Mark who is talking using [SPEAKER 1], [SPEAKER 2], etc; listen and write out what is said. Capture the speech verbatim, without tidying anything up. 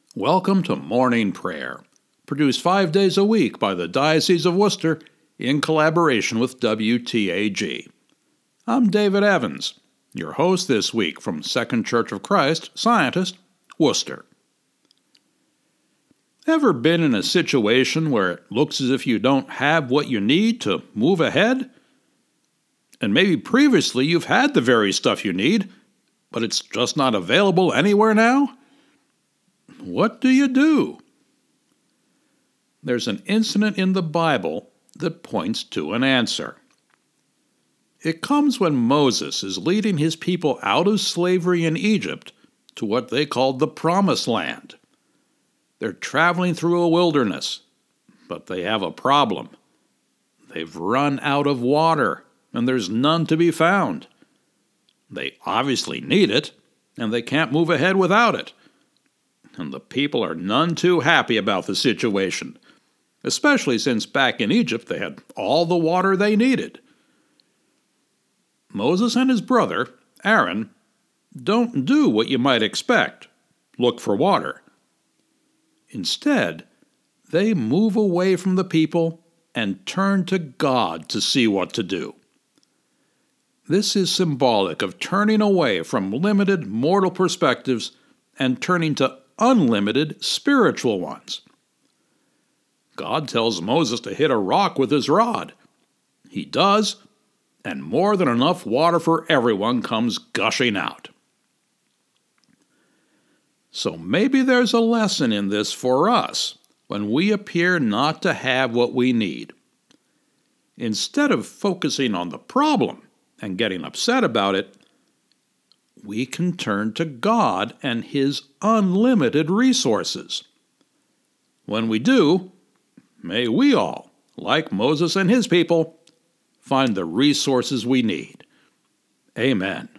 [SPEAKER 1] Welcome to Morning Prayer, produced five days a week by the Diocese of Worcester in collaboration with W T A G. I'm David Evans, your host this week from Second Church of Christ, Scientist, Worcester. Ever been in a situation where it looks as if you don't have what you need to move ahead? And maybe previously you've had the very stuff you need, but it's just not available anywhere now? What do you do? There's an incident in the Bible that points to an answer. It comes when Moses is leading his people out of slavery in Egypt to what they called the Promised Land. They're traveling through a wilderness, but they have a problem. They've run out of water, and there's none to be found. They obviously need it, and they can't move ahead without it. And the people are none too happy about the situation, especially since back in Egypt they had all the water they needed. Moses and his brother, Aaron, don't do what you might expect, look for water. Instead, they move away from the people and turn to God to see what to do. This is symbolic of turning away from limited mortal perspectives and turning to unlimited spiritual ones. God tells Moses to hit a rock with his rod. He does, and more than enough water for everyone comes gushing out. So maybe there's a lesson in this for us when we appear not to have what we need. Instead of focusing on the problem and getting upset about it, we can turn to God and His unlimited resources. When we do, may we all, like Moses and his people, find the resources we need. Amen.